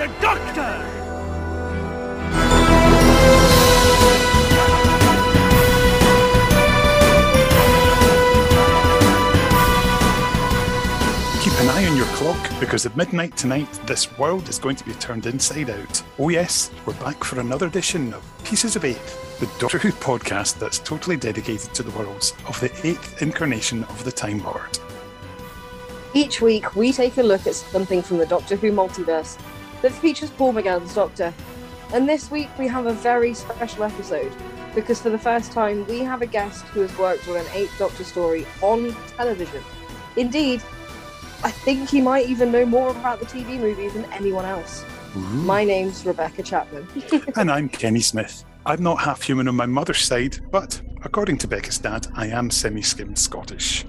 the Doctor! Keep an eye on your clock, because at midnight tonight, this world is going to be turned inside out. Oh yes, we're back for another edition of Pieces of Eighth, the Doctor Who podcast that's totally dedicated to the worlds of the 8th incarnation of the Time Lord. Each week, we take a look at something from the Doctor Who multiverse that features Paul McGann's Doctor. And this week, we have a very special episode, because for the first time, we have a guest who has worked on an 8th Doctor story on television. Indeed, I think he might even know more about the TV movie than anyone else. Ooh. My name's Rebecca Chapman. And I'm Kenny Smith. I'm not half human on my mother's side, but according to Becca's dad, I am semi-skimmed Scottish.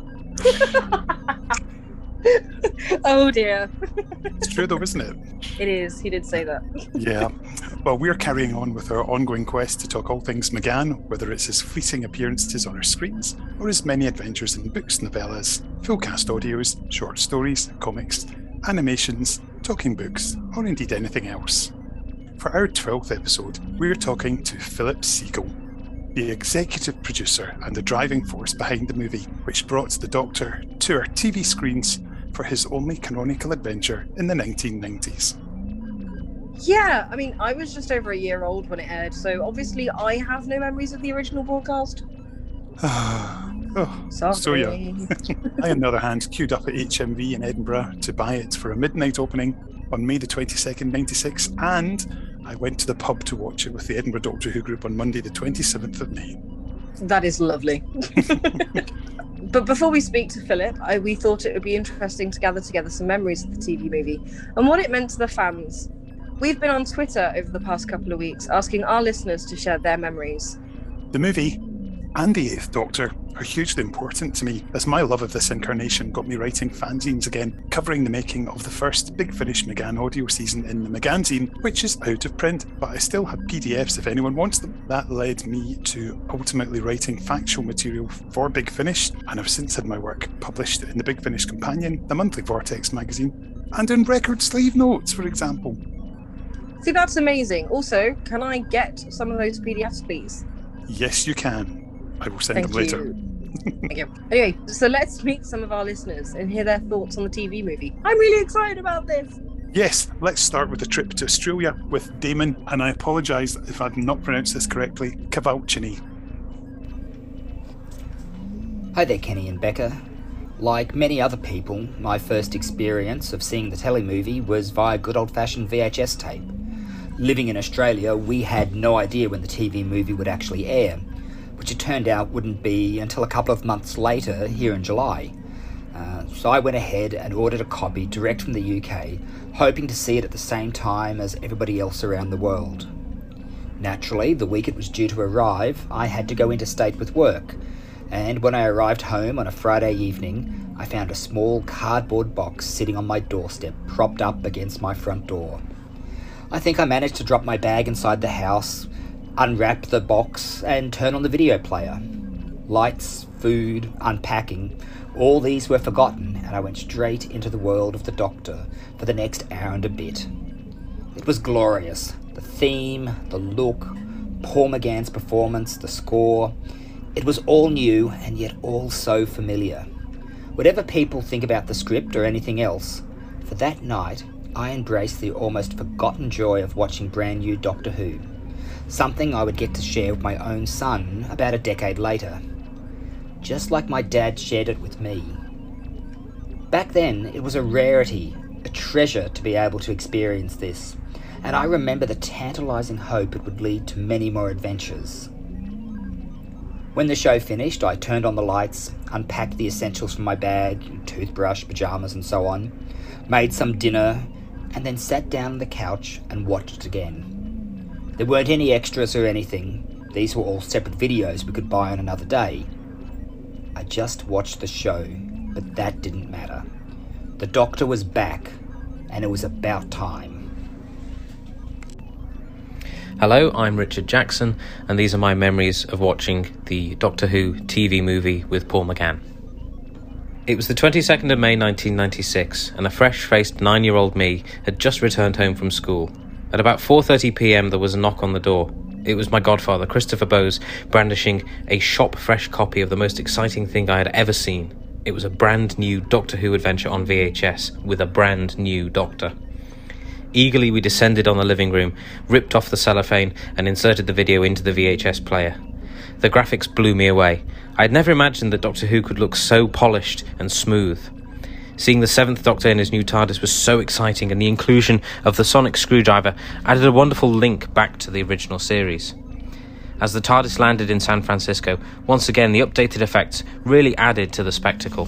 Oh dear. It's true though, isn't it? It is, he did say that. Yeah. Well, we're carrying on with our ongoing quest to talk all things McGann, whether it's his fleeting appearances on our screens, or his many adventures in books, novellas, full cast audios, short stories, comics, animations, talking books, or indeed anything else. For our 12th episode, we're talking to Philip Siegel, the executive producer and the driving force behind the movie, which brought the Doctor to our TV screens for his only canonical adventure in the 1990s. Yeah, I mean, I was just over a year old when it aired, so obviously I have no memories of the original broadcast. Oh, Sorry. so young. I, on the other hand, queued up at HMV in Edinburgh to buy it for a midnight opening on May the 22nd, 96, and I went to the pub to watch it with the Edinburgh Doctor Who group on Monday the 27th of May. That is lovely. But before we speak to Philip, we thought it would be interesting to gather together some memories of the TV movie and what it meant to the fans. We've been on Twitter over the past couple of weeks asking our listeners to share their memories. The movie and the 8th Doctor are hugely important to me, as my love of this incarnation got me writing fanzines again, covering the making of the first Big Finish McGann audio season in the McGannzine, which is out of print, but I still have PDFs if anyone wants them. That led me to ultimately writing factual material for Big Finish, and I've since had my work published in the Big Finish Companion, the monthly Vortex magazine, and in record sleeve notes, for example. See, that's amazing. Also, can I get some of those PDFs, please? Yes, you can. I will send them later. Thank you. Anyway, so let's meet some of our listeners and hear their thoughts on the TV movie. I'm really excited about this. Yes, let's start with a trip to Australia with Damon, and I apologise if I've not pronounced this correctly, Cavalcini. Hi there, Kenny and Becca. Like many other people, my first experience of seeing the telly movie was via good old-fashioned VHS tape. Living in Australia, we had no idea when the TV movie would actually air, which it turned out wouldn't be until a couple of months later here in July. So I went ahead and ordered a copy direct from the UK, hoping to see it at the same time as everybody else around the world. Naturally, the week it was due to arrive, I had to go interstate with work, and when I arrived home on a Friday evening, I found a small cardboard box sitting on my doorstep, propped up against my front door. I think I managed to drop my bag inside the house, unwrap the box, and turn on the video player. Lights, food, unpacking, all these were forgotten, and I went straight into the world of the Doctor for the next hour and a bit. It was glorious. The theme, the look, Paul McGann's performance, the score. It was all new, and yet all so familiar. Whatever people think about the script or anything else, for that night, I embraced the almost forgotten joy of watching brand new Doctor Who. Something I would get to share with my own son about a decade later. Just like my dad shared it with me. Back then, it was a rarity, a treasure to be able to experience this, and I remember the tantalising hope it would lead to many more adventures. When the show finished, I turned on the lights, unpacked the essentials from my bag, toothbrush, pyjamas and so on, made some dinner, and then sat down on the couch and watched it again. There weren't any extras or anything. These were all separate videos we could buy on another day. I just watched the show, but that didn't matter. The Doctor was back, and it was about time. Hello, I'm Richard Jackson, and these are my memories of watching the Doctor Who TV movie with Paul McGann. It was the 22nd of May 1996, and a fresh-faced 9-year-old me had just returned home from school. At about 4:30 p.m. there was a knock on the door. It was my godfather, Christopher Bowes, brandishing a shop-fresh copy of the most exciting thing I had ever seen. It was a brand new Doctor Who adventure on VHS, with a brand new Doctor. Eagerly we descended on the living room, ripped off the cellophane and inserted the video into the VHS player. The graphics blew me away. I had never imagined that Doctor Who could look so polished and smooth. Seeing the 7th Doctor in his new TARDIS was so exciting, and the inclusion of the sonic screwdriver added a wonderful link back to the original series. As the TARDIS landed in San Francisco, once again the updated effects really added to the spectacle.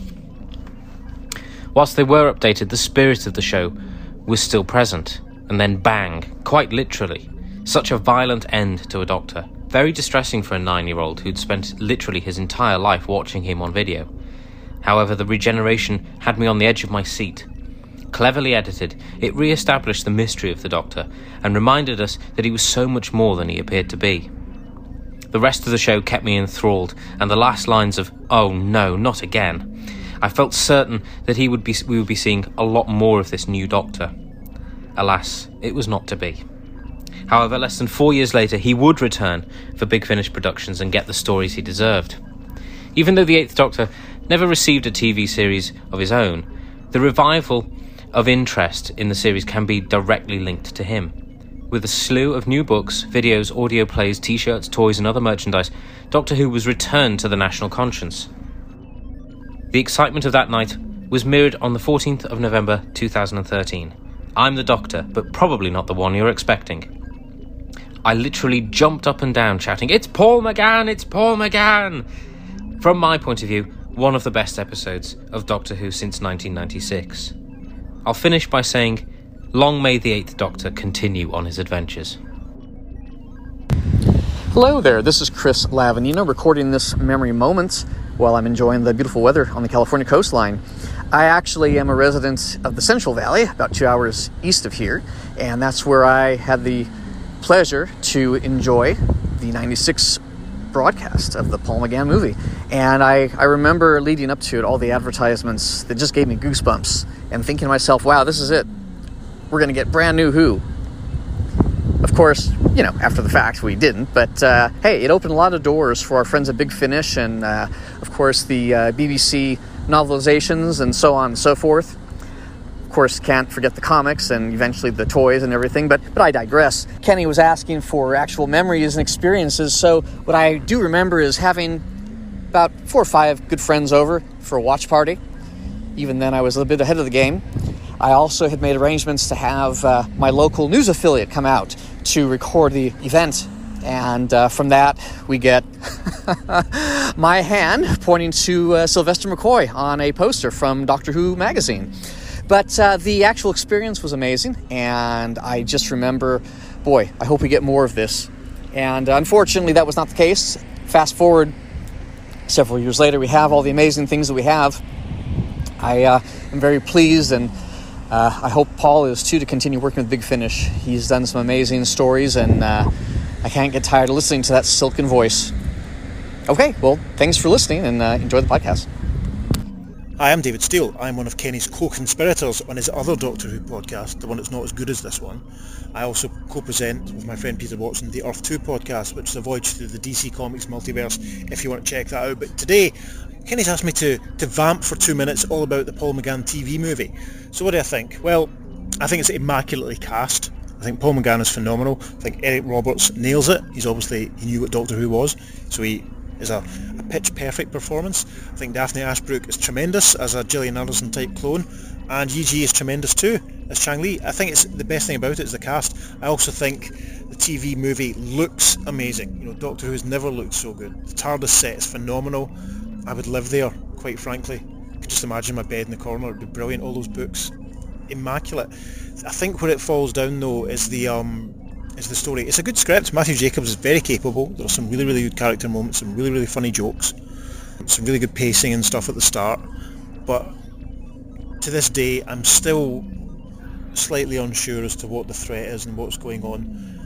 Whilst they were updated, the spirit of the show was still present, and then bang, quite literally, such a violent end to a Doctor. Very distressing for a 9-year-old who'd spent literally his entire life watching him on video. However, the regeneration had me on the edge of my seat. Cleverly edited, it re-established the mystery of the Doctor, and reminded us that he was so much more than he appeared to be. The rest of the show kept me enthralled, and the last lines of, "Oh no, not again," I felt certain that we would be seeing a lot more of this new Doctor. Alas, it was not to be. However, less than 4 years later, he would return for Big Finish Productions and get the stories he deserved. Even though the 8th Doctor never received a TV series of his own, the revival of interest in the series can be directly linked to him. With a slew of new books, videos, audio plays, t-shirts, toys and other merchandise, Doctor Who was returned to the national conscience. The excitement of that night was mirrored on the 14th of November 2013. I'm the Doctor, but probably not the one you're expecting. I literally jumped up and down shouting, "It's Paul McGann! It's Paul McGann!" From my point of view, one of the best episodes of Doctor Who since 1996. I'll finish by saying, long may the 8th Doctor continue on his adventures. Hello there, this is Chris Lavanino recording this memory moment while I'm enjoying the beautiful weather on the California coastline. I actually am a resident of the Central Valley, about 2 hours east of here, and that's where I had the pleasure to enjoy the 96 broadcast of the Paul McGann movie. And I remember leading up to it, all the advertisements that just gave me goosebumps, and thinking to myself, wow, this is it. We're going to get brand new Who. Of course, you know, after the fact, we didn't, but hey, it opened a lot of doors for our friends at Big Finish, and of course the BBC novelizations and so on and so forth. Of course, can't forget the comics and eventually the toys and everything, but I digress. Kenny was asking for actual memories and experiences, so what I do remember is having about 4 or 5 good friends over for a watch party. Even then, I was a little bit ahead of the game. I also had made arrangements to have my local news affiliate come out to record the event. And from that, we get my hand pointing to Sylvester McCoy on a poster from Doctor Who magazine. But the actual experience was amazing, and I just remember, boy, I hope we get more of this. And unfortunately, that was not the case. Fast forward several years later, we have all the amazing things that we have. I am very pleased, and I hope Paul is too, to continue working with Big Finish. He's done some amazing stories, and I can't get tired of listening to that silken voice. Okay, well, thanks for listening, and enjoy the podcast. Hi, I'm David Steele. I'm one of Kenny's co-conspirators on his other Doctor Who podcast, the one that's not as good as this one. I also co-present with my friend Peter Watson the Earth 2 podcast, which is a voyage through the DC Comics multiverse, if you want to check that out. But today, Kenny's asked me to vamp for 2 minutes all about the Paul McGann TV movie. So what do I think? Well, I think it's immaculately cast. I think Paul McGann is phenomenal. I think Eric Roberts nails it. He knew what Doctor Who was, so he is a pitch perfect performance. I think Daphne Ashbrook is tremendous as a Gillian Anderson type clone, and Yi is tremendous too as Chang Li. I think it's the best thing about it is the cast. I also think the TV movie looks amazing. You know, Doctor Who has never looked so good. The TARDIS set is phenomenal. I would live there, quite frankly. I could just imagine my bed in the corner. It'd be brilliant. All those books, immaculate. I think where it falls down though is the story. It's a good script. Matthew Jacobs is very capable. There are some really, really good character moments, some really, really funny jokes, some really good pacing and stuff at the start. But to this day, I'm still slightly unsure as to what the threat is and what's going on.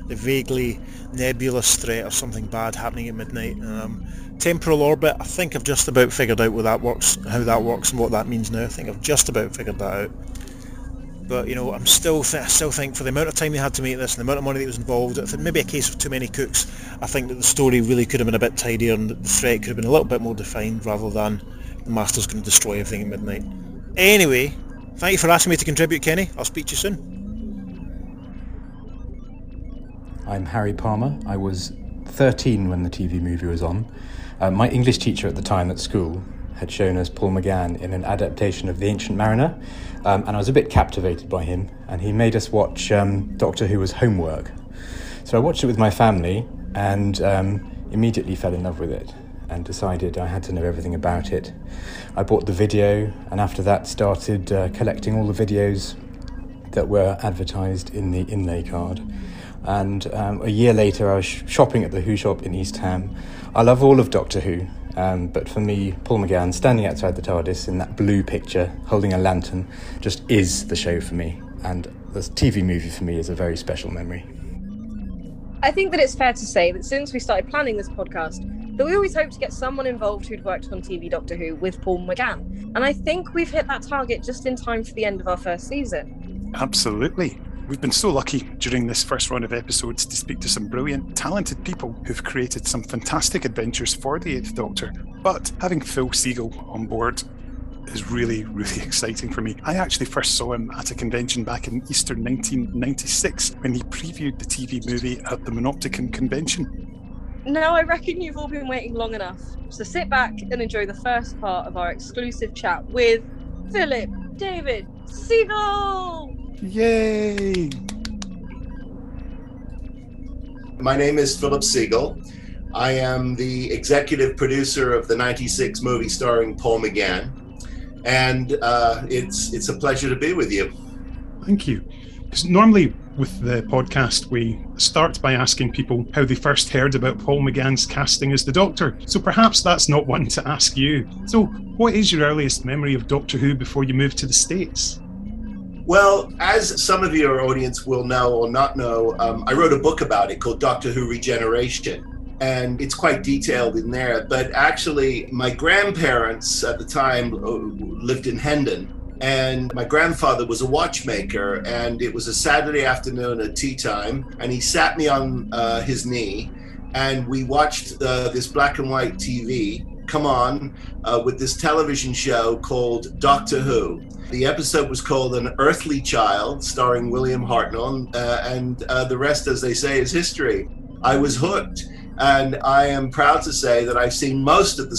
the vaguely nebulous threat of something bad happening at midnight. Temporal orbit, I think I've just about figured out how that works and what that means now. I think I've just about figured that out. But, you know, I still think for the amount of time they had to make this and the amount of money that was involved, if it may be a case of too many cooks, I think that the story really could have been a bit tidier and the threat could have been a little bit more defined rather than the Master's going to destroy everything at midnight. Anyway, thank you for asking me to contribute, Kenny. I'll speak to you soon. I'm Harry Palmer. I was 13 when the TV movie was on. My English teacher at the time at school had shown us Paul McGann in an adaptation of The Ancient Mariner, and I was a bit captivated by him, and he made us watch Doctor Who as homework. So I watched it with my family and immediately fell in love with it and decided I had to know everything about it. I bought the video, and after that started collecting all the videos that were advertised in the inlay card. And a year later I was shopping at the Who shop in East Ham. I love all of Doctor Who, but for me, Paul McGann standing outside the TARDIS in that blue picture, holding a lantern, just is the show for me. And the TV movie for me is a very special memory. I think that it's fair to say that since we started planning this podcast, that we always hoped to get someone involved who'd worked on TV Doctor Who with Paul McGann. And I think we've hit that target just in time for the end of our first season. Absolutely. We've been so lucky during this first run of episodes to speak to some brilliant, talented people who've created some fantastic adventures for the Eighth Doctor. But having Phil Segal on board is really, really exciting for me. I actually first saw him at a convention back in Easter 1996 when he previewed the TV movie at the Monopticon convention. Now I reckon you've all been waiting long enough, so sit back and enjoy the first part of our exclusive chat with Philip David Segal! Yay! My name is Philip Segal. I am the executive producer of the 96 movie starring Paul McGann. And it's a pleasure to be with you. Thank you. Because normally with the podcast, we start by asking people how they first heard about Paul McGann's casting as the Doctor. So perhaps that's not one to ask you. So what is your earliest memory of Doctor Who before you moved to the States? Well, as some of your audience will know or not know, I wrote a book about it called Doctor Who Regeneration, and it's quite detailed in there. But actually, my grandparents at the time lived in Hendon, and my grandfather was a watchmaker, and it was a Saturday afternoon at tea time, and he sat me on his knee, and we watched this black and white TV come on with this television show called Doctor Who. The episode was called An Earthly Child, starring William Hartnell, and the rest, as they say, is history. I was hooked, and I am proud to say that I've seen most of the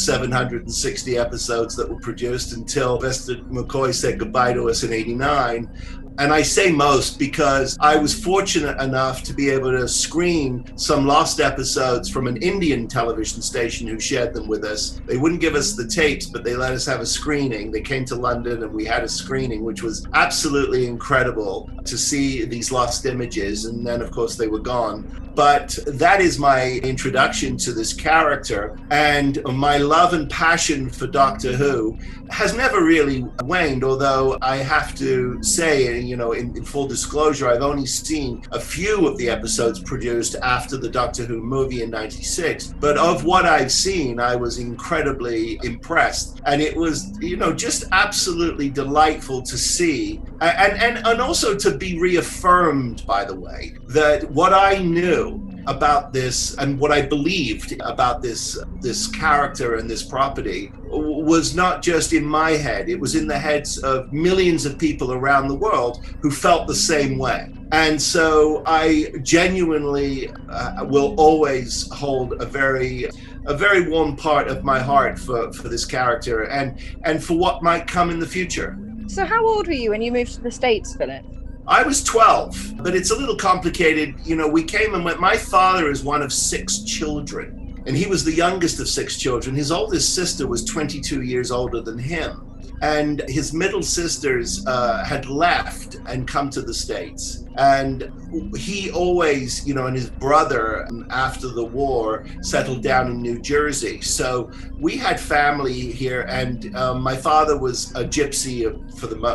760 episodes that were produced until Sylvester McCoy said goodbye to us in '89. And I say most because I was fortunate enough to be able to screen some lost episodes from an Indian television station who shared them with us. They wouldn't give us the tapes, but they let us have a screening. They came to London and we had a screening, which was absolutely incredible to see these lost images. And then, of course, they were gone. But that is my introduction to this character. And my love and passion for Doctor Who has never really waned, although I have to say, you know, in full disclosure, I've only seen a few of the episodes produced after the Doctor Who movie in '96. But of what I've seen, I was incredibly impressed. And it was, you know, just absolutely delightful to see. And also to be reaffirmed, by the way, that what I knew about this and what I believed about this character and this property was not just in my head, it was in the heads of millions of people around the world who felt the same way. And so I genuinely will always hold a very warm part of my heart for this character and for what might come in the future. So how old were you when you moved to the States, Philip? I was 12, but it's a little complicated. You know, we came and went. My father is one of 6 children, and he was the youngest of 6 children. His oldest sister was 22 years older than him. And his middle sisters had left and come to the States. And he always, and his brother after the war settled down in New Jersey. So we had family here, and my father was a gypsy for the,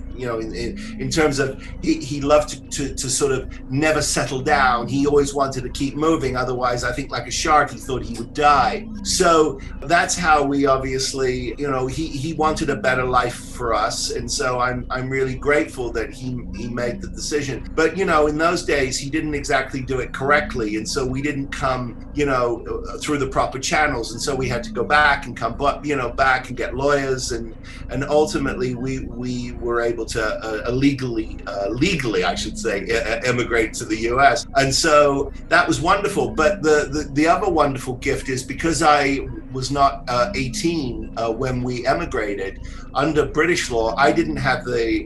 in terms of he loved to sort of never settle down. He always wanted to keep moving. Otherwise, I think like a shark, he thought he would die. So that's how we obviously, he wanted a better life for us. And so I'm really grateful that he made the decision. But, in those days, he didn't exactly do it correctly. And so we didn't come, through the proper channels. And so we had to go back and come, back and get lawyers. And ultimately, we were able to legally, I should say, emigrate to the US. And so that was wonderful. But the other wonderful gift is because I was not 18 when we emigrated, under British law, I didn't have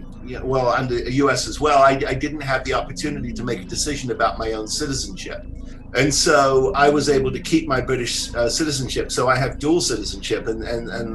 under US as well, I didn't have the opportunity to make a decision about my own citizenship. And so I was able to keep my British citizenship. So I have dual citizenship, and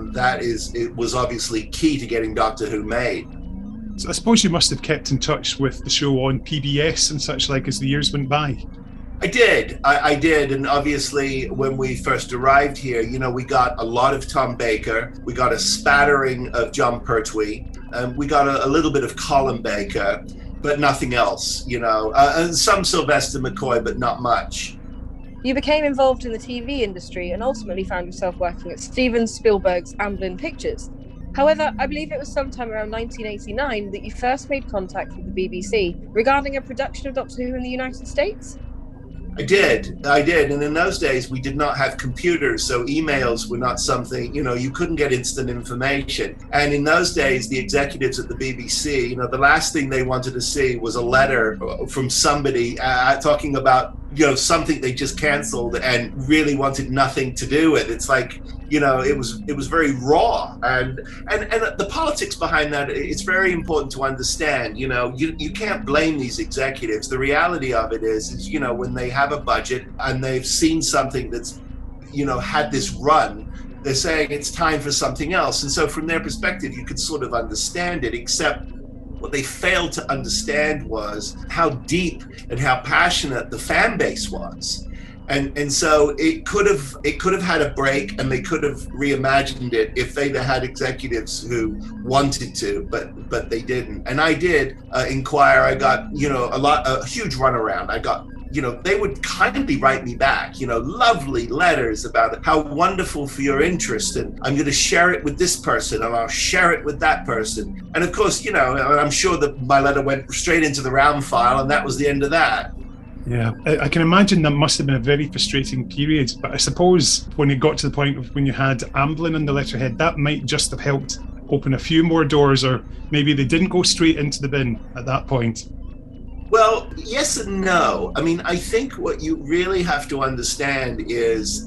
it was obviously key to getting Doctor Who made. So I suppose you must have kept in touch with the show on PBS and such like as the years went by. I did. I did. And obviously, when we first arrived here, we got a lot of Tom Baker. We got a spattering of Jon Pertwee. We got a little bit of Colin Baker, but nothing else, and some Sylvester McCoy, but not much. You became involved in the TV industry and ultimately found yourself working at Steven Spielberg's Amblin Pictures. However, I believe it was sometime around 1989 that you first made contact with the BBC regarding a production of Doctor Who in the United States. I did. And in those days, we did not have computers, so emails were not something, you couldn't get instant information. And in those days, the executives at the BBC, the last thing they wanted to see was a letter from somebody talking about, something they just canceled and really wanted nothing to do with. It's like, it was very raw, and the politics behind that, it's very important to understand. You can't blame these executives. The reality of it is when they have a budget and they've seen something that's had this run, they're saying it's time for something else. And so from their perspective, you could sort of understand it, except what they failed to understand was how deep and how passionate the fan base was. And so it could have had a break, and they could have reimagined it if they'd had executives who wanted to, but they didn't. And I did inquire. I got a huge runaround. I got they would kindly write me back, lovely letters about how wonderful for your interest, and I'm going to share it with this person, and I'll share it with that person. And of course, I'm sure that my letter went straight into the round file, and that was the end of that. Yeah, I can imagine that must have been a very frustrating period. But I suppose when it got to the point of when you had Amblin on the letterhead, that might just have helped open a few more doors, or maybe they didn't go straight into the bin at that point. Well, yes and no. I mean, I think what you really have to understand is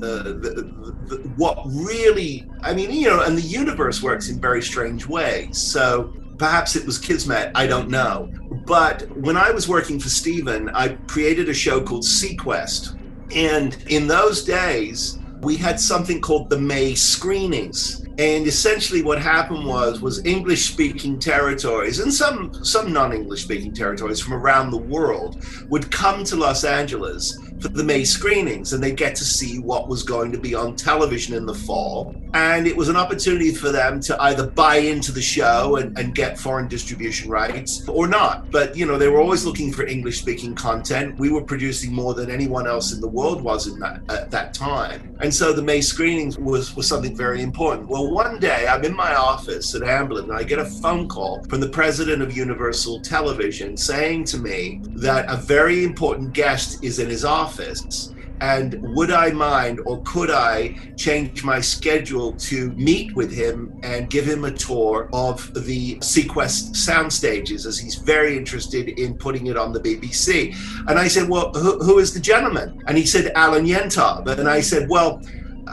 what really, and the universe works in very strange ways. So perhaps it was Kismet, I don't know. But when I was working for Steven, I created a show called Sequest. And in those days, we had something called the May screenings. And essentially what happened was English-speaking territories and some non-English-speaking territories from around the world would come to Los Angeles for the May screenings, and they'd get to see what was going to be on television in the fall. And it was an opportunity for them to either buy into the show and get foreign distribution rights or not. But, they were always looking for English-speaking content. We were producing more than anyone else in the world was at that time. And so the May screenings was something very important. Well, one day I'm in my office at Amblin, and I get a phone call from the president of Universal Television saying to me that a very important guest is in his office. And would I mind, or could I change my schedule to meet with him and give him a tour of the Sequest sound stages, as he's very interested in putting it on the BBC? And I said, well, who is the gentleman? And he said, Alan Yentob. And I said, well,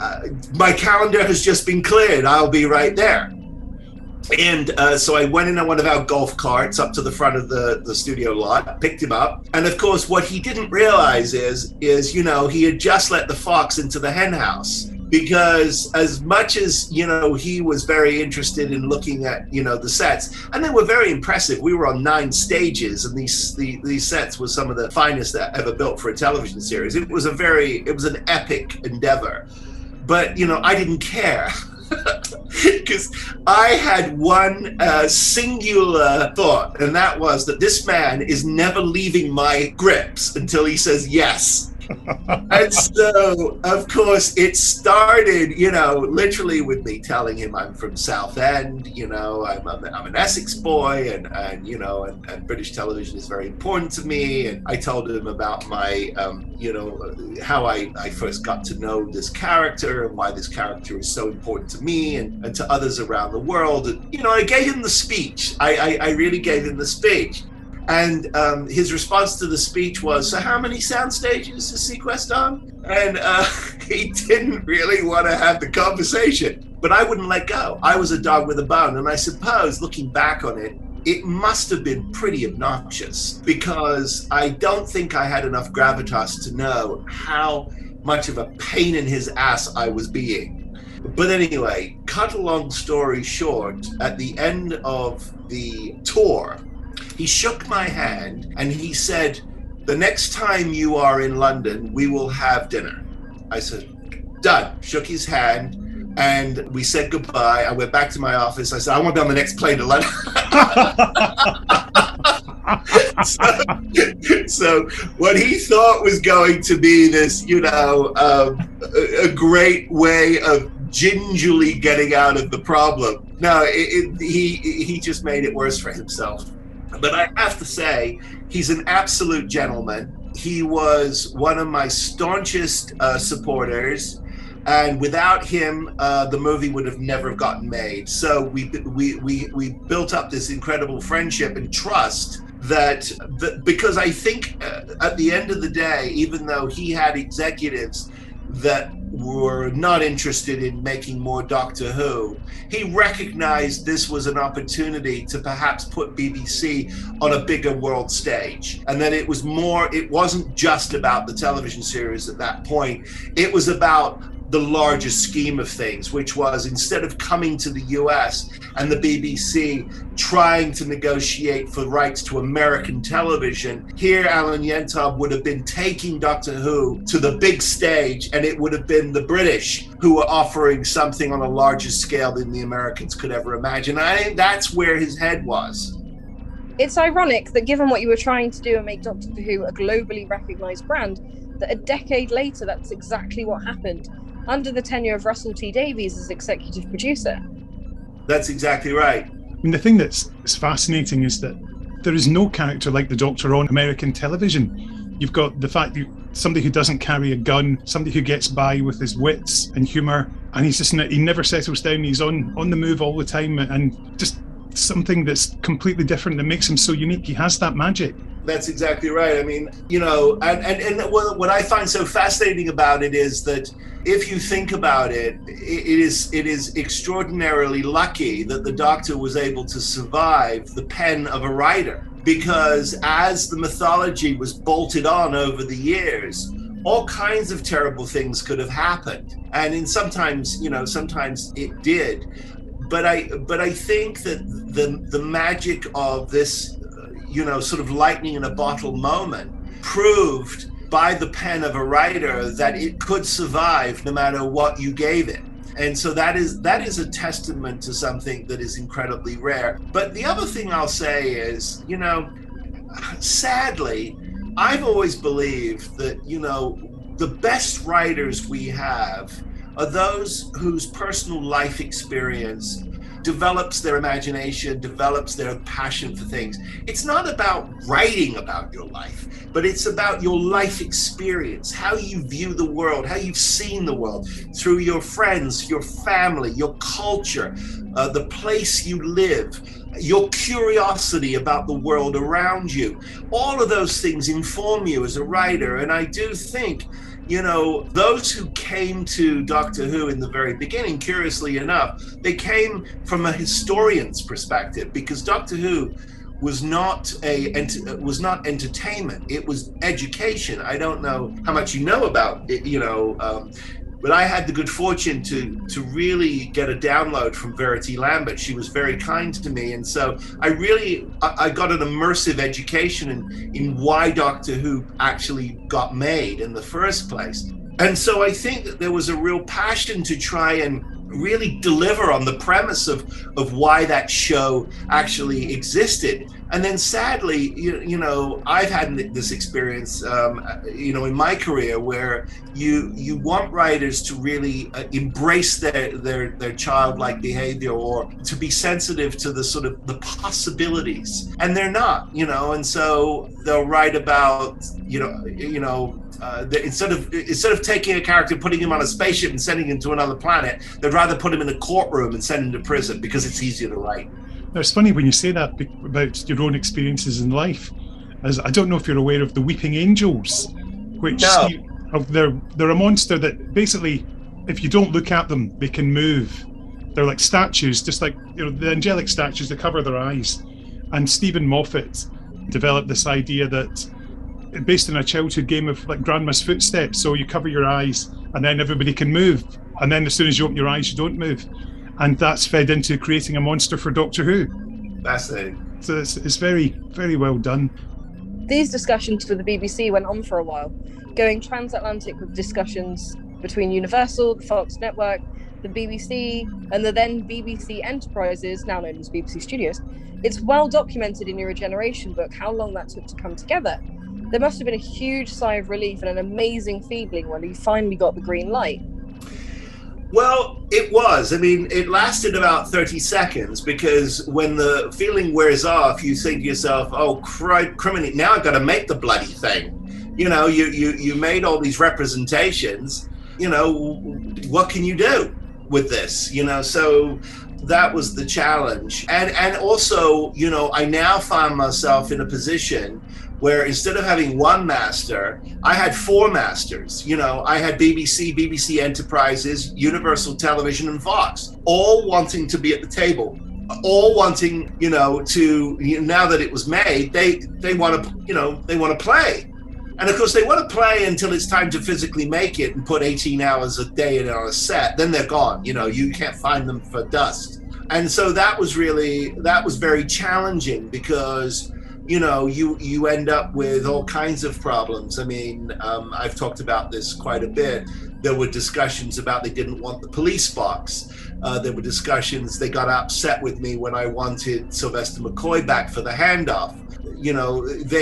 my calendar has just been cleared. I'll be right there. And so I went in on one of our golf carts up to the front of the studio lot, picked him up. And of course, what he didn't realize is he had just let the fox into the hen house. because as much as, you know, he was very interested in looking at, you know, the sets, and they were very impressive. We were on 9 stages, and these sets were some of the finest ever built for a television series. It was an epic endeavor, but, you know, I didn't care. Because I had one singular thought, and that was that this man is never leaving my grips until he says yes. And so, of course, it started, you know, literally with me telling him I'm from Southend, you know, I'm an Essex boy, and you know, and British television is very important to me. And I told him about my, you know, how I first got to know this character and why this character is so important to me and to others around the world. And, you know, I gave him the speech. I really gave him the speech. And his response to the speech was, so how many sound stages is Sequest on? And he didn't really want to have the conversation, but I wouldn't let go. I was a dog with a bone. And I suppose, looking back on it, it must have been pretty obnoxious, because I don't think I had enough gravitas to know how much of a pain in his ass I was being. But anyway, cut a long story short, at the end of the tour, he shook my hand and he said, the next time you are in London, we will have dinner. I said, done. Shook his hand and we said goodbye. I went back to my office. I said, I want to be on the next plane to London. So what he thought was going to be this, you know, a great way of gingerly getting out of the problem. No, he just made it worse for himself. But I have to say, he's an absolute gentleman. He was one of my staunchest supporters, and without him, the movie would have never gotten made. So we built up this incredible friendship and trust that because I think at the end of the day, even though he had executives that were not interested in making more Doctor Who, he recognized this was an opportunity to perhaps put BBC on a bigger world stage. And that it wasn't just about the television series at that point, it was about the larger scheme of things, which was, instead of coming to the US and the BBC trying to negotiate for rights to American television, here Alan Yentob would have been taking Doctor Who to the big stage, and it would have been the British who were offering something on a larger scale than the Americans could ever imagine. I think that's where his head was. It's ironic that, given what you were trying to do and make Doctor Who a globally recognised brand, that a decade later that's exactly what happened, under the tenure of Russell T Davies as executive producer. That's exactly right. I mean, the thing that's fascinating is that there is no character like the Doctor on American television. You've got the fact that somebody who doesn't carry a gun, somebody who gets by with his wits and humour, and he never settles down. He's on the move all the time, and just something that's completely different that makes him so unique. He has that magic. That's exactly right. I mean, you know, and what I find so fascinating about it is that if you think about it, it is extraordinarily lucky that the Doctor was able to survive the pen of a writer, because as the mythology was bolted on over the years, all kinds of terrible things could have happened, and sometimes it did. But I think that the magic of this, you know, sort of lightning in a bottle moment proved by the pen of a writer that it could survive no matter what you gave it. And so that is a testament to something that is incredibly rare. But the other thing I'll say is, you know, sadly, I've always believed that, you know, the best writers we have are those whose personal life experience develops their imagination, develops their passion for things. It's not about writing about your life, but it's about your life experience, how you view the world, how you've seen the world through your friends, your family, your culture, the place you live, your curiosity about the world around you. All of those things inform you as a writer. And I do think, you know, those who came to Doctor Who in the very beginning, curiously enough, they came from a historian's perspective, because Doctor Who was not entertainment. It was education. I don't know how much you know about it, you know, But I had the good fortune to really get a download from Verity Lambert. She was very kind to me. And so I got an immersive education in why Doctor Who actually got made in the first place. And so I think that there was a real passion to try and really deliver on the premise of why that show actually existed. And then sadly, you know, I've had this experience, you know, in my career where you want writers to really embrace their childlike behavior or to be sensitive to the sort of the possibilities, and they're not, you know, and so they'll write about, instead of taking a character, putting him on a spaceship and sending him to another planet, they'd rather put him in a courtroom and send him to prison because it's easier to write. Now, it's funny when you say that about your own experiences in life, as I don't know if you're aware of the Weeping Angels, which they're a monster that basically, if you don't look at them, they can move. They're like statues, just like, you know, the angelic statues that cover their eyes. And Stephen Moffat developed this idea that, based on a childhood game of like Grandma's Footsteps, so you cover your eyes and then everybody can move, and then as soon as you open your eyes, you don't move. And that's fed into creating a monster for Doctor Who. Fascinating. So it's very, very well done. These discussions for the BBC went on for a while, going transatlantic with discussions between Universal, the Fox network, the BBC, and the then BBC Enterprises, now known as BBC Studios. It's well documented in your Regeneration book how long that took to come together. There must have been a huge sigh of relief and an amazing feeling when you finally got the green light. Well, it was. I mean, it lasted about 30 seconds because when the feeling wears off, you think to yourself, oh, criminy, now I've got to make the bloody thing. You know, you made all these representations, you know, what can you do with this? You know, so that was the challenge. And also, you know, I now find myself in a position where instead of having one master, I had four masters. You know, I had BBC Enterprises, Universal Television, and Fox, all wanting to be at the table, all wanting, you know, to, now that it was made, they want to, you know, they want to play. And of course, they want to play until it's time to physically make it and put 18 hours a day in on a set. Then they're gone. You know, you can't find them for dust. And so that was very challenging because, you know, you end up with all kinds of problems. I mean, I've talked about this quite a bit. There were discussions about they didn't want the police box. There were discussions, they got upset with me when I wanted Sylvester McCoy back for the handoff. You know,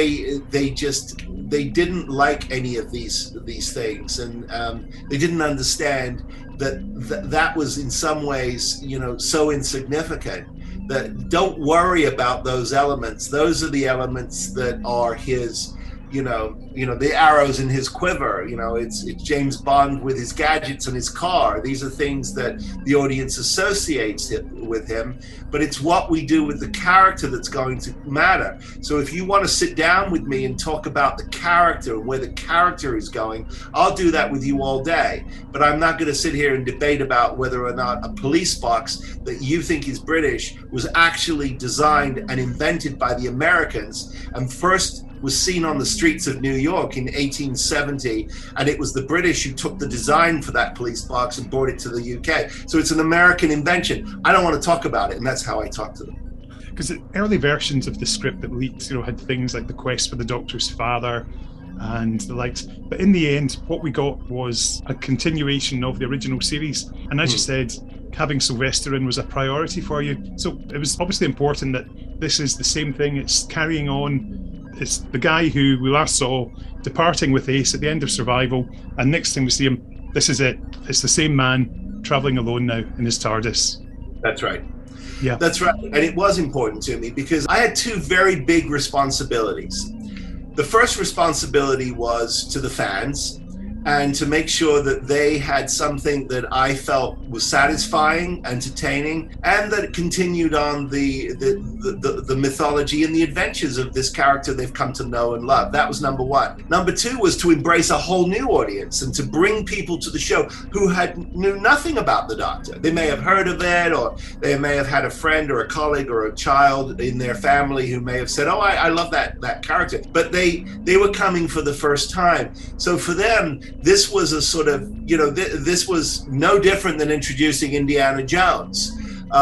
they didn't like any of these things, and they didn't understand that was in some ways, you know, so insignificant. That don't worry about those elements. Those are the elements that are his, you know, the arrows in his quiver. You know, it's James Bond with his gadgets and his car. These are things that the audience associates with him, but it's what we do with the character that's going to matter. So if you want to sit down with me and talk about the character and where the character is going, I'll do that with you all day. But I'm not going to sit here and debate about whether or not a police box that you think is British was actually designed and invented by the Americans and first was seen on the streets of New York in 1870, and it was the British who took the design for that police box and brought it to the UK. So it's an American invention. I don't want to talk about it, and that's how I talk to them. Because the early versions of the script that leaked, you know, had things like the quest for the Doctor's father and the likes. But in the end, what we got was a continuation of the original series. And as you said, having Sylvester in was a priority for you. So it was obviously important that this is the same thing. It's carrying on. It's the guy who we last saw departing with Ace at the end of Survival, and next time we see him, this is it. It's the same man travelling alone now in his TARDIS. That's right. Yeah. That's right. And it was important to me because I had two very big responsibilities. The first responsibility was to the fans and to make sure that they had something that I felt was satisfying, entertaining, and that it continued on the mythology and the adventures of this character they've come to know and love. That was number one. Number two was to embrace a whole new audience and to bring people to the show who knew nothing about the Doctor. They may have heard of it, or they may have had a friend or a colleague or a child in their family who may have said, oh, I love that character. But they were coming for the first time. So for them, this was a sort of, this was no different than introducing Indiana Jones.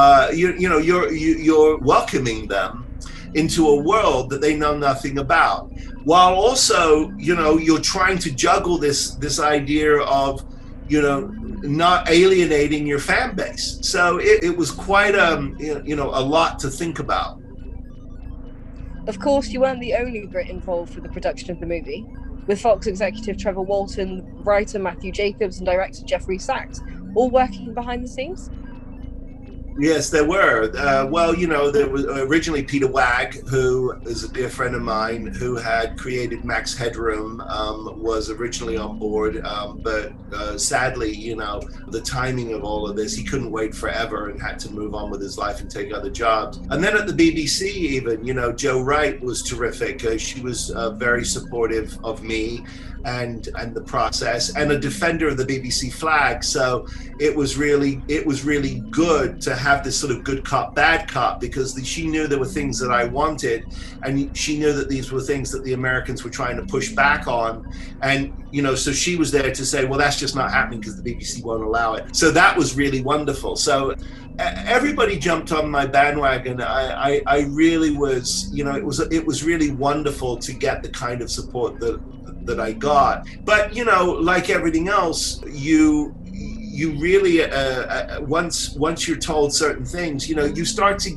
You're welcoming them into a world that they know nothing about, while also, you're trying to juggle this idea of, not alienating your fan base. So it was quite a lot to think about. Of course, you weren't the only Brit involved with the production of the movie, with Fox executive Trevor Walton, writer Matthew Jacobs, and director Jeffrey Sachs all working behind the scenes. Yes, there were. There was originally Peter Wagg, who is a dear friend of mine, who had created Max Headroom, was originally on board. But sadly, the timing of all of this, he couldn't wait forever and had to move on with his life and take other jobs. And then at the BBC, even, Jo Wright was terrific. She was very supportive of me and the process, and a defender of the BBC flag. So it was really good to have this sort of good cop, bad cop, because she knew there were things that I wanted, and she knew that these were things that the Americans were trying to push back on. And, so she was there to say, well, that's just not happening because the BBC won't allow it. So that was really wonderful. So everybody jumped on my bandwagon. I really was, it was really wonderful to get the kind of support that I got. But, like everything else, you really, once you're told certain things, you start to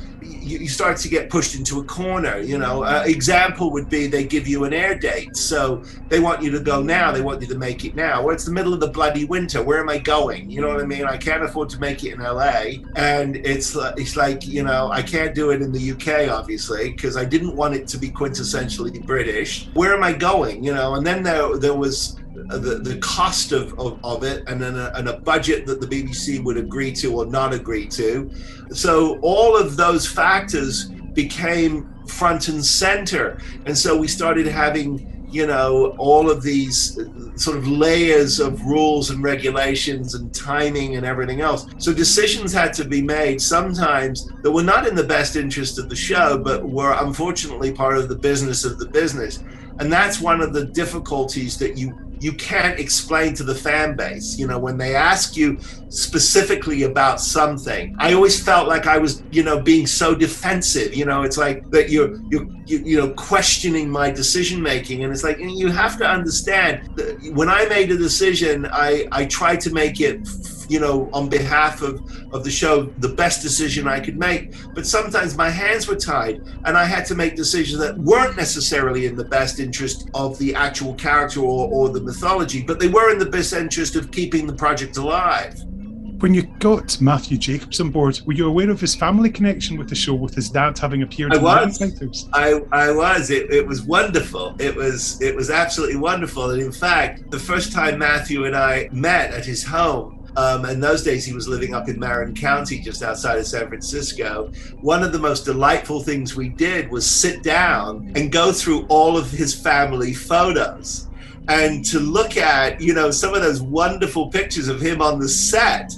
get pushed into a corner. Example would be they give you an air date, so they want you to go now, they want you to make it now. Well, it's the middle of the bloody winter, where am I going? You know what I mean? I can't afford to make it in LA, and it's like, I can't do it in the UK, obviously, because I didn't want it to be quintessentially British. Where am I going? And then there was the cost of it, and then a budget that the BBC would agree to or not agree to. So all of those factors became front and center. And so we started having, all of these sort of layers of rules and regulations and timing and everything else. So decisions had to be made sometimes that were not in the best interest of the show, but were unfortunately part of the business of the business. And that's one of the difficulties that you can't explain to the fan base. When they ask you specifically about something, I always felt like I was, being so defensive. It's like that you're questioning my decision making, and it's like, you have to understand that when I made a decision, I tried to make it, on behalf of the show, the best decision I could make. But sometimes my hands were tied, and I had to make decisions that weren't necessarily in the best interest of the actual character or the mythology, but they were in the best interest of keeping the project alive. When you got Matthew Jacobs on board, were you aware of his family connection with the show, with his dad having appeared in the titles? I was. It was wonderful. It was absolutely wonderful. And in fact, the first time Matthew and I met at his home, in those days he was living up in Marin County, just outside of San Francisco, one of the most delightful things we did was sit down and go through all of his family photos. And to look at, some of those wonderful pictures of him on the set,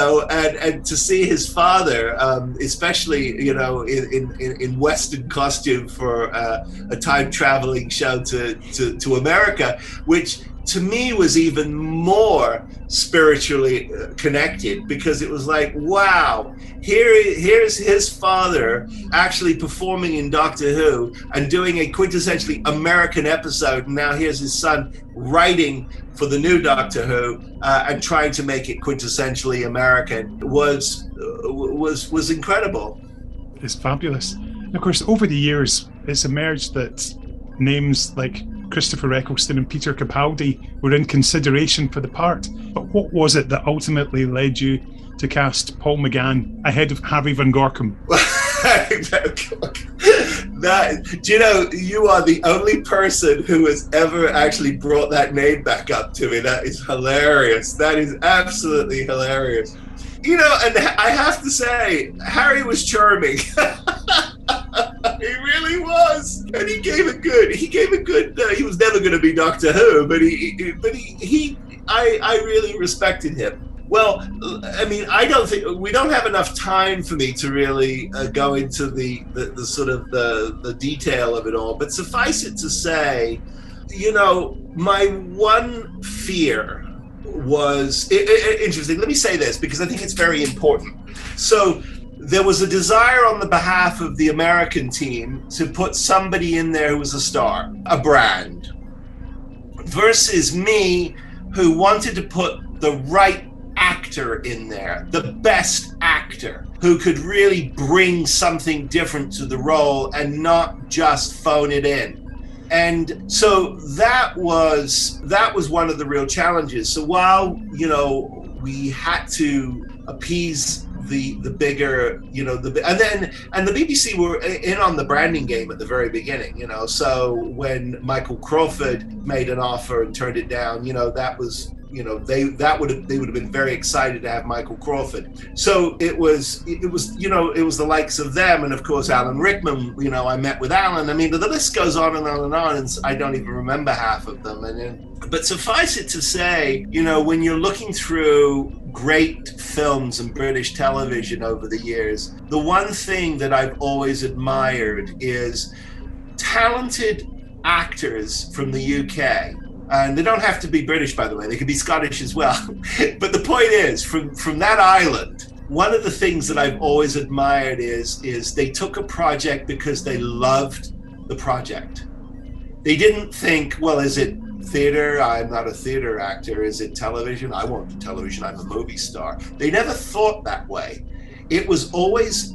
and to see his father, especially, in Western costume for a time traveling show to America, which to me was even more spiritually connected, because it was like, wow, here's his father actually performing in Doctor Who and doing a quintessentially American episode, and now here's his son writing for the new Doctor Who and trying to make it quintessentially American was incredible. It's fabulous. And of course, over the years, it's emerged that names like Christopher Eccleston and Peter Capaldi were in consideration for the part. But what was it that ultimately led you to cast Paul McGann ahead of Harry Van Gorkum? You are the only person who has ever actually brought that name back up to me. That is hilarious. That is absolutely hilarious. And I have to say, Harry was charming. He really was, and he gave a good. He was never going to be Doctor Who, but I really respected him. Well, I mean, I don't think we don't have enough time for me to really go into the sort of the detail of it all. But suffice it to say, my one fear was interesting. Let me say this because I think it's very important. So there was a desire on the behalf of the American team to put somebody in there who was a star, a brand, versus me, who wanted to put the right actor in there, the best actor, who could really bring something different to the role and not just phone it in. And so that was one of the real challenges. So while, you know, we had to appease the bigger, you know, and the BBC were in on the branding game at the very beginning, you know. So when Michael Crawford made an offer and turned it down, you know, that was, you know, they would have been very excited to have Michael Crawford. So it was you know, it was the likes of them, and of course Alan Rickman. You know, I met with Alan. I mean, the list goes on and on and on, and I don't even remember half of them. But suffice it to say, you know, when you're looking through great films and British television over the years, the one thing that I've always admired is talented actors from the UK. And they don't have to be British, by the way. They could be Scottish as well. But the point is, from that island, one of the things that I've always admired is they took a project because they loved the project. They didn't think, well, is it theater? I'm not a theater actor. Is it television? I won't do television. I'm a movie star. They never thought that way. It was always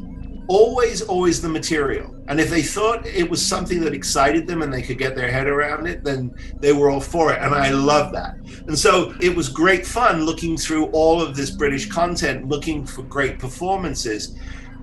the material. And if they thought it was something that excited them and they could get their head around it, then they were all for it. And I love that. And so it was great fun looking through all of this British content, looking for great performances.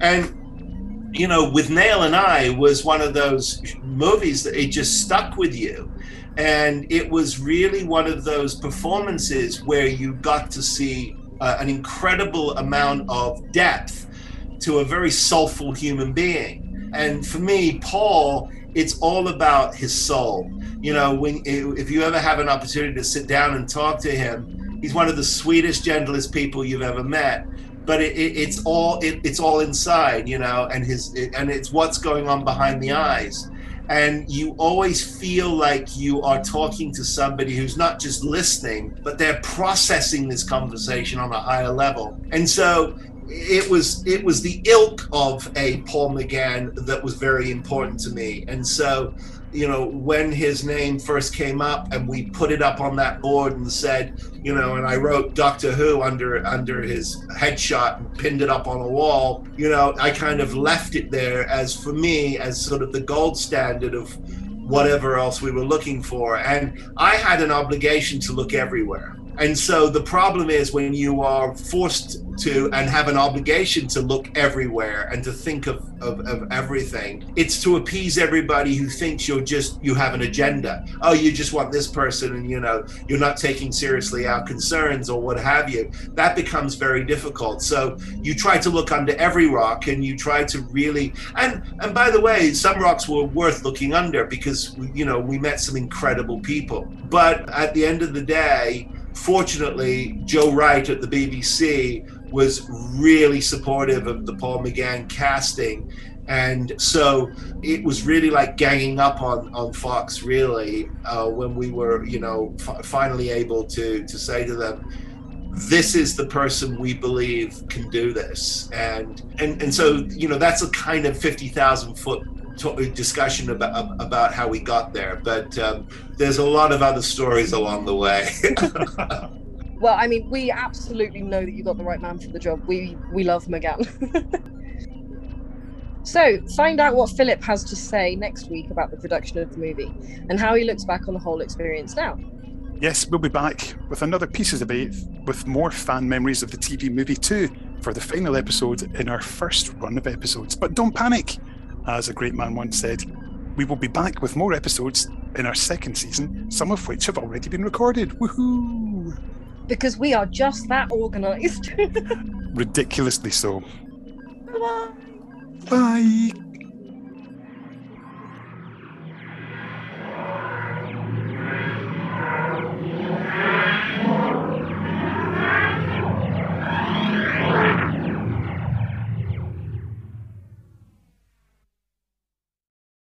And, you know, With Nail and I was one of those movies that it just stuck with you. And it was really one of those performances where you got to see an incredible amount of depth to a very soulful human being. And for me, Paul, it's all about his soul. You know, if you ever have an opportunity to sit down and talk to him, he's one of the sweetest, gentlest people you've ever met. But it's all inside, you know, and it's what's going on behind the eyes. And you always feel like you are talking to somebody who's not just listening, but they're processing this conversation on a higher level. And so it was the ilk of a Paul McGann that was very important to me. And so, you know, when his name first came up and we put it up on that board and said, you know, and I wrote Doctor Who under his headshot and pinned it up on a wall, you know, I kind of left it there as, for me, as sort of the gold standard of whatever else we were looking for. And I had an obligation to look everywhere. And so the problem is when you are forced to and have an obligation to look everywhere and to think of everything, it's to appease everybody who thinks you have an agenda. Oh, you just want this person, and you know, you're not taking seriously our concerns or what have you. That becomes very difficult. So you try to look under every rock, and you try to really, and by the way, some rocks were worth looking under because, you know, we met some incredible people. But at the end of the day, fortunately, Joe Wright at the BBC was really supportive of the Paul McGann casting. And so it was really like ganging up on Fox, really, when we were, you know, finally able to say to them, this is the person we believe can do this. And so, you know, that's a kind of 50,000 foot discussion about how we got there, but there's a lot of other stories along the way. Well, I mean, we absolutely know that you got the right man for the job. We love McGann. So find out what Philip has to say next week about the production of the movie and how he looks back on the whole experience now. Yes, we'll be back with another piece of debate with more fan memories of the TV movie too for the final episode in our first run of episodes. But don't panic. As a great man once said, we will be back with more episodes in our second season, some of which have already been recorded. Woohoo! Because we are just that organised. Ridiculously so. Bye-bye. Bye.